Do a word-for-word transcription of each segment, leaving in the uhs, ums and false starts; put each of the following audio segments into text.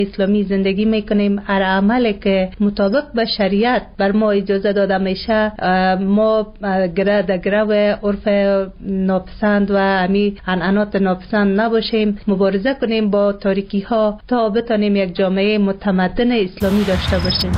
اسلامی زندگی میکنیم، هر عملی که مطابق به شریعت بر ما اجازه داده میشه ما گره در گره و عرف ناپسند و امی عنعنات ناپسند نباشیم، مبارزه کنیم با تاریکی ها تا بتانیم یک جامعه متمدن اسلامی داشته باشیم.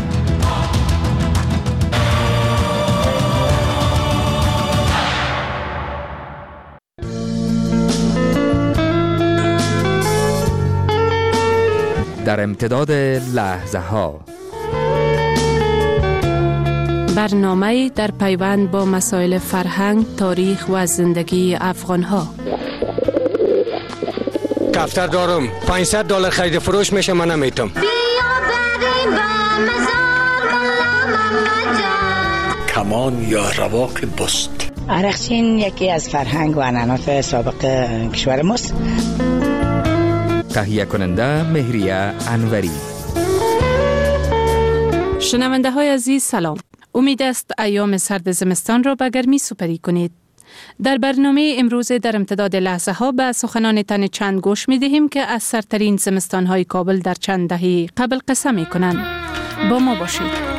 در امتداد لحظه ها برنامه در پیوند با مسائل فرهنگ، تاریخ و زندگی افغان ها. کفتر دارم پانصد دلار خرید فروش میشه، من نمیتم. بیا بریم با مزار مولا محمد. کمان یا رواق بست. عرقچین یکی از فرهنگ و عنعنات سابق کشور ماست. تهیه کننده مهریه انوری. شنونده های عزیز سلام. امید است ایام سرد زمستان را به گرمی سپری کنید. در برنامه امروز در امتداد لحظه ها به سخنان تن چند گوش می دهیم که از سرترین زمستان های کابل در چند دهه قبل قصه می کنند. با ما باشید.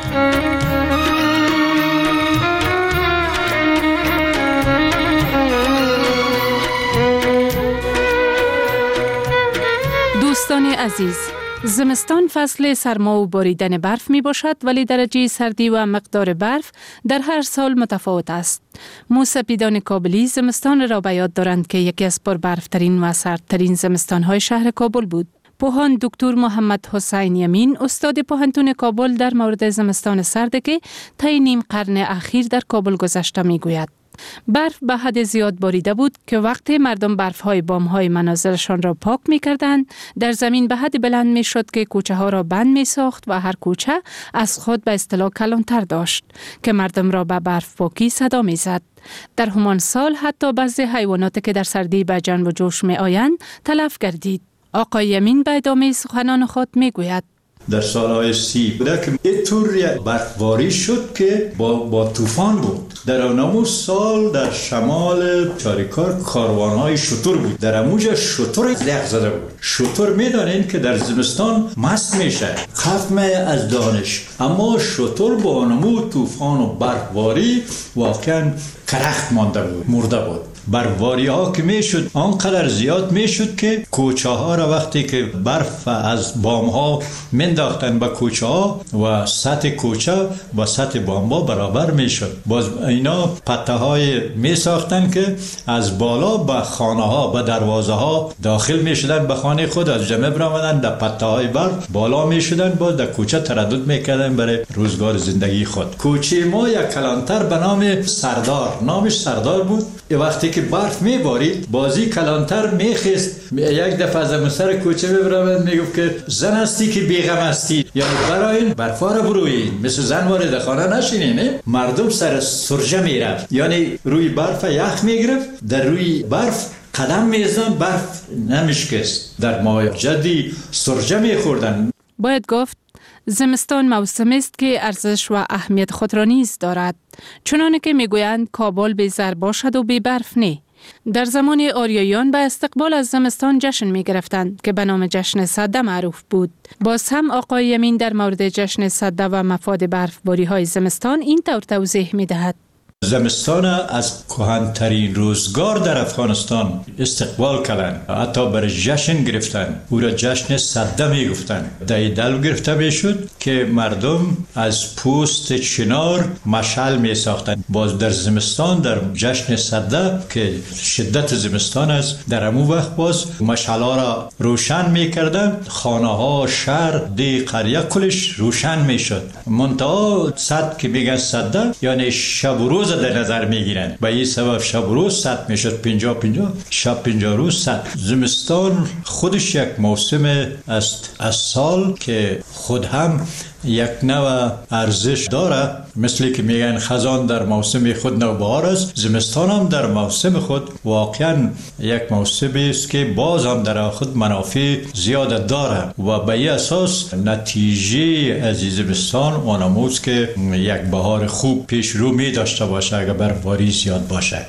دوستان عزیز، زمستان فصل سرما و باریدن برف می باشد، ولی درجه سردی و مقدار برف در هر سال متفاوت است. موسپیدان کابلی زمستان را به یاد دارند که یکی از پربرفترین و سردترین زمستان‌های شهر کابل بود. پوهان دکتر محمد حسین یمین، استاد پوهنتون کابل، در مورد زمستان سرد که طی نیم قرن اخیر در کابل گذشته می گوید. برف به حد زیاد باریده بود که وقتی مردم برف‌های بام‌های منازلشان را پاک می‌کردند، در زمین به حد بلند می‌شد که کوچه‌ها را بند می‌ساخت و هر کوچه از خود به اصطلاح کلانتر داشت که مردم را به برف پاکی صدا می‌زد. در همان سال حتی بعضی حیواناتی که در سردی به جنب و جوش می‌آیند تلف گردید. آقای یمین به ادامه سخنان خود می‌گوید: در سالهای سی بوده که اینطور برفباری شد که با, با طوفان بود. در آنمو سال در شمال چاریکار کاروانهای شتر بود. در اموجه شتر لغ زده بود. شتر میدانین که در زمستان مست میشه، خفمه از دانش، اما شتر با آنمو طوفان و برفباری واقعا کرخت مانده بود، مرده بود. برفباری ها که میشد آنقدر زیاد میشد که کوچه ها را وقتی که برف از بام ها منداختن به کوچه ها و سطح کوچه و سطح بام ها برابر میشد. باز اینا پته های می ساختن که از بالا به خانه ها به دروازه ها داخل میشدن، به خانه خود از جمع برآمدن، در پته های برف بالا میشدن، باز در کوچه تردد میکردن برای روزگار زندگی خود. کوچه ما یک کلانتر به نام سردار، نامش سردار بود. وقتی که برف میبارید بازی کلانتر میخست، یک دفعه از سر کوچه میبرم میگفت که زن هستی که بیغم هستی، یعنی برای این برفا را بروید، مثل زن وارد خانه نشینین. مردم سر سرجه میرفت، یعنی روی برف یخ میگرفت، در روی برف قدم میزدن، برف نمیشکست. در ماه جدی سرجه میخوردن. باید گفت زمستان موسمی است که ارزش و اهمیت خود را نیز دارد، چنانه که میگویند کابل بی زر باشد و بی برف نه. در زمان آریاییان به استقبال از زمستان جشن می گرفتند که به نام جشن سده معروف بود. باز هم آقای یمین در مورد جشن سده و مفاد برفباری های زمستان این طور توضیح می دهد: زمستان از کهن‌ترین روزگار در افغانستان استقبال کردند، حتی برای جشن گرفتن، او را جشن سده می گفتن. در دل گرفته می شد که مردم از پوست چنار مشعل می ساختن. باز در زمستان در جشن سده که شدت زمستان است، در امو وقت باز مشعل‌ها را روشن می کردن، خانه ها، شهر، دی قریه کلش روشن می شد. منتها صد که میگن سده یعنی شب و روز در نظر میگیرن، به این سبب شب و روز صد میشد، پنجاه پنجاه شب پنجاه روز صد. زمستان خودش یک موسم است از سال که خود هم یک نوع ارزش داره، مثل که میگن خزان در موسم خود نوبهار است، زمستان هم در موسم خود واقعا یک موسمی است که باز هم در خود منافع زیاد داره و به این اساس نتیجه از زمستان آنموز که یک بهار خوب پیش رو می داشته باشه اگر برفباری زیاد باشه.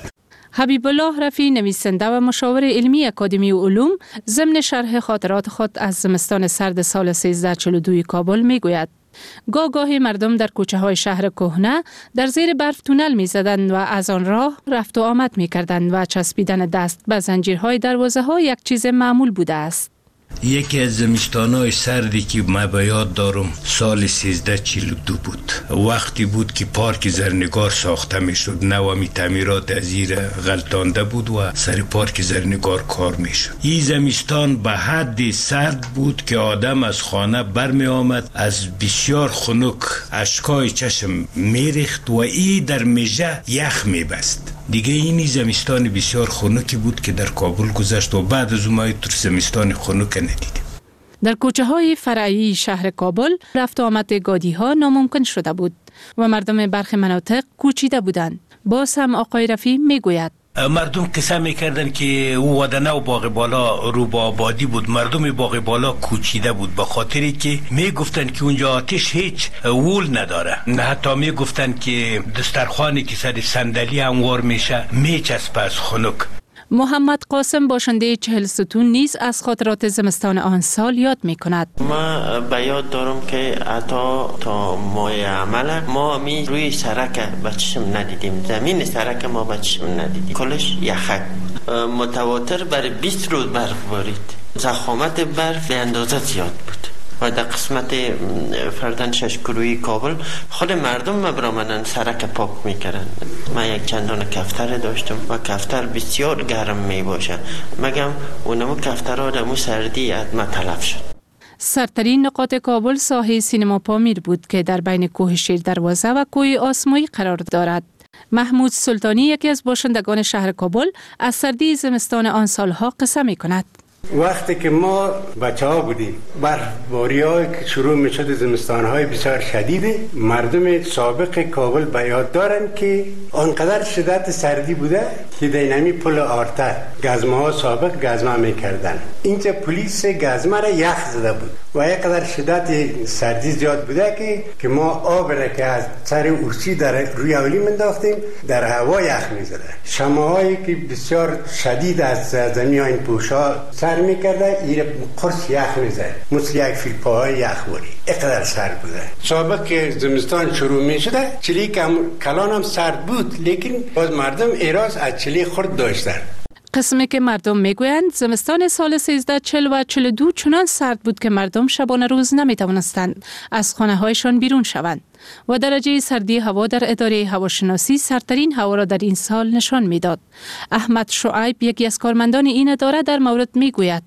حبیب الله رفیع نویسنده و مشاور علمی اکادمی علوم ضمن شرح خاطرات خود از زمستان سرد سال سیزده چهل و دو کابل می گوید گاه گاهی مردم در کوچه های شهر کهنه در زیر برف تونل می زدند و از آن راه رفت و آمد می کردند و چسبیدن دست به زنجیرهای دروازه ها یک چیز معمول بوده است. یکی از زمستانهای سردی که من به یاد دارم سال سیزده چهل و دو بود. وقتی بود که پارک زرنگار ساخته می شد. نوامی تعمیرات از زیر غلطانده بود و سر پارک زرنگار کار می شد. این زمستان به حد سرد بود که آدم از خانه برمی آمد از بسیار خنک اشکای چشم می ریخت و ای در میجه یخ می بست. دیگه اینی زمستان بسیار خنکی بود که در کابل گذشت و بعد از اون تر زمستان خنک ندیدیم. در کوچه های فرعی شهر کابل رفت و آمد گادی ها ناممکن شده بود و مردم برخی مناطق کوچیده بودند. باز هم آقای رفیع می گوید مردم قصه میکردن که او ودنه و باغ بالا رو با آبادی بود. مردم باغ بالا کوچیده بود به خاطری که میگفتن که اونجا آتش هیچ وول نداره. حتی میگفتن که دسترخوانی که سر صندلی هموار میشه میچسبه از خنک. محمد قاسم باشنده چهل ستون نیز از خاطرات زمستان آن سال یاد می کند. ما به یاد دارم که حتی تا ماه عمل ما می روی سرک بچشم ندیدیم. زمین سرک ما بچشم ندیدیم. کلش یخک متواتر برای بیست روز برف بارید. ضخامت برف به اندازه زیاد بود و در قسمت فردن ششکروی کابل خود مردم مبرامنن سرک پاک میکردن. من یک چندان کفتر داشتم و کفتر بسیار گرم می باشه. مگم اونمو کفترها دمو سردی از ما تلف شد. سرترین نقاط کابل ساحه سینما پامیر بود که در بین کوه شیر دروازه و کوه آسمایی قرار دارد. محمود سلطانی یکی از باشندگان شهر کابل از سردی زمستان آن سالها قصه می کند. وقتی که ما بچه ها بودیم برفباری های که شروع می شد زمستان های بسیار شدیده مردم سابق کابل به یاد دارن که آنقدر شدت سردی بوده که دینمی پل آرتر گزمه ها سابق گزمه می کردن. اینجا پلیس گزمه را یخ زده بود و یک قدر شدت سردی زیاد بوده که که ما آب را که از سر اورچی در روی اولی منداختیم در هوا یخ می زده. شماهایی که بسیار شدید از زمین ها این پوشا سر میکرده این قرص یخ میزد مثل یک فیل پاهای یخ باری. اقدر سرد بوده. سابق که زمستان شروع میشده چلی کلان هم سرد بود لیکن باز مردم ایراز از چلی خورد داشتن. قسمی که مردم میگویند زمستان سال سیزده چهل و چهل و دو چنان سرد بود که مردم شبانه روز نمیتوانستند از خانه هایشان بیرون شوند و درجه سردی هوا در اداره هواشناسی سردترین هوا را در این سال نشان میداد. احمد شعیب یکی از کارمندان این اداره در مورد میگوید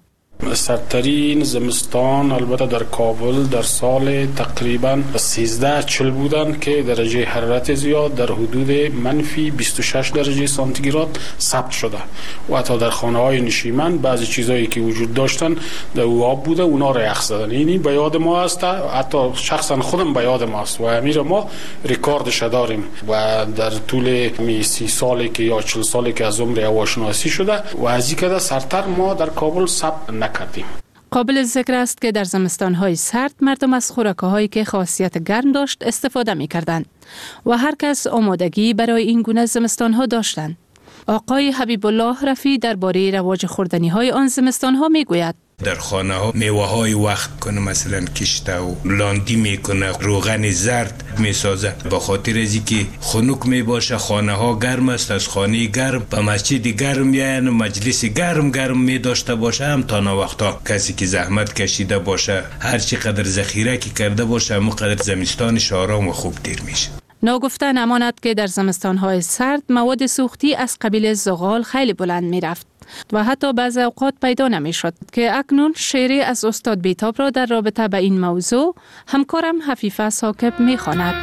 سردترین زمستان البته در کابل در سال تقریبا سیزده چهل بودن که درجه حرارت زیاد در حدود منفی بیست و شش درجه سانتیگراد ثبت شده و حتی در خانه های نشیمن بعضی چیزایی که وجود داشتن در آب بوده اونا را یخ زدن. اینی به یاد ما است، حتی شخصا خودم به یاد ما است و امیر ما رکوردش داریم و در طول سی سالی که یا چهل سالی که از عمر هواشناسی شده و از این که سرتر ما در کابل ثبت نکردیم. قابل ذکر است که در زمستان‌های سرد مردم از خوراک‌هایی که خاصیت گرم داشت استفاده می‌کردند و هر کس آمادگی برای این گونه زمستان‌ها داشتند. آقای حبیب الله رفیع درباره رواج خوردنی‌های آن زمستان‌ها می‌گوید در خانه ها میوه های وقت کنه مثلا کشته و لاندی میکنه روغن زرد میسازه به خاطر از اینکه خنک میباشه خانه ها گرم است از خانه گرم به مسجد گرم یعنی مجلس گرم گرم میداشته باشه هم تا وقتا کسی که زحمت کشیده باشه هر چی قدر ذخیره کی کرده باشه هم قدر زمستانش آرام و خوب دیر میشه. ناگفته نماند که در زمستان‌های سرد مواد سوختی از قبیل زغال خیلی بلند می‌رفت و حتی بعض اوقات پیدا نمی‌شد که اکنون شعری از استاد بیتاب را در رابطه با این موضوع همکارم حفیفه ثاقب می‌خواند.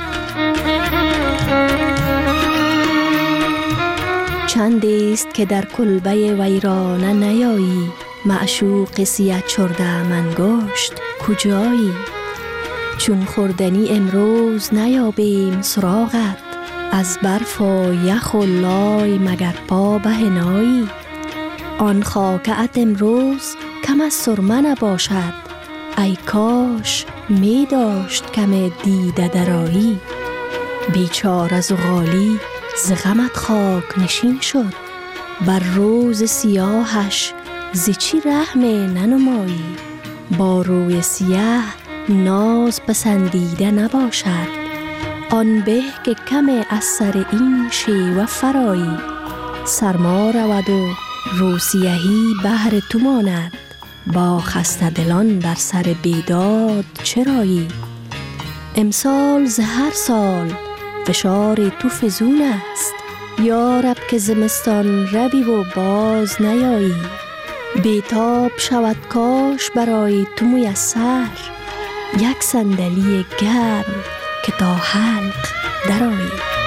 چندی است که در کلبه ویرانه نیایی، معشوق سیه چرده منگشت کجایی؟ چون خوردنی امروز نیابیم سراغت، از برف و یخ و لای مگر پا بهنایی؟ آن خاکت امروز کم از سرمه نباشد، ای کاش می داشت کم دیده درایی. بیچاره زغالی ز غمت خاک نشین شد، بر روز سیاهش ز چی رحم ننمایی. با روی سیاه ناز پسندیده نباشد، آن به که کم از سر این شیوه فرایی. سرما رود و روسیهی بهر تو ماند، با خسته دلان در سر بیداد چرایی. امسال ز هر سال فشار تو فزون است، یارب که زمستان روی و باز نیایی. بیتاب شود کاش برای تو میسر، یک صندلی گرم که تا حلق درآیی.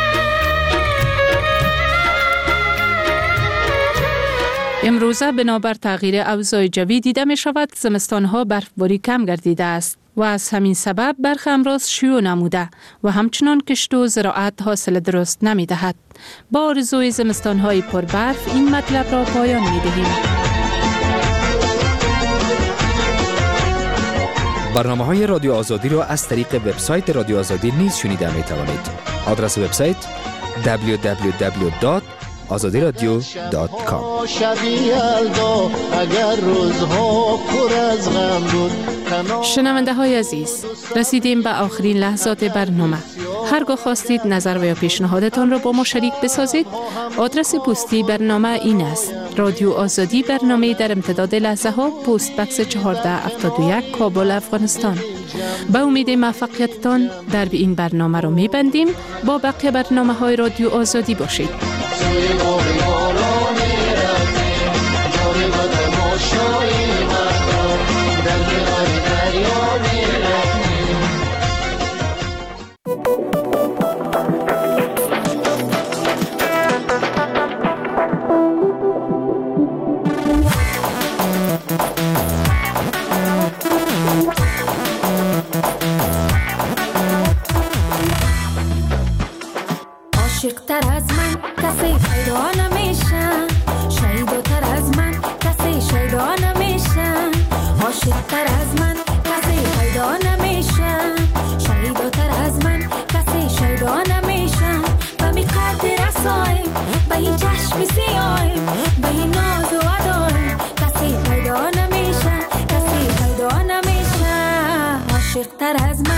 امروزه بنابر تغییر اوضاع جوی دیده می شود زمستانها برفباری کم گردیده است و از همین سبب برخی امراض شیوع نموده و همچنان کشت و زراعت حاصل درست نمی دهد. با آرزوی زمستانهای پربرف این مطلب را پایان می دهیم. برنامه های رادیو آزادی را از طریق وبسایت رادیو آزادی نیز شنیده می توانید. آدرس وبسایت دبلیو دبلیو دبلیو دات آزادی رادیو دات کام. شنونده های عزیز، رسیدیم به آخرین لحظات برنامه. هرگاه خواستید نظر و یا پیشنهادتان را با ما شریک بسازید، آدرس پستی برنامه این است: رادیو آزادی، برنامه در امتداد لحظه ها، پست بکس چهارده هفتاد و یک، کابل، افغانستان. به امید موفقیتتان در این برنامه را می‌بندیم. با بقیه برنامه های رادیو آزادی باشید. عاشق‌تر از من کسی پیدا نمیشه، شیداتر از من کسی شیدا نمیشه. عاشق‌تر از من کسی پیدا نمیشه، شیداتر از من کسی شیدا نمیشه. به می قدر رسایم به این چشم سیایم، به این ناز و ادایم، کسی پیدا نمیشه، کسی پیدا نمیشه. عاشق‌تر از من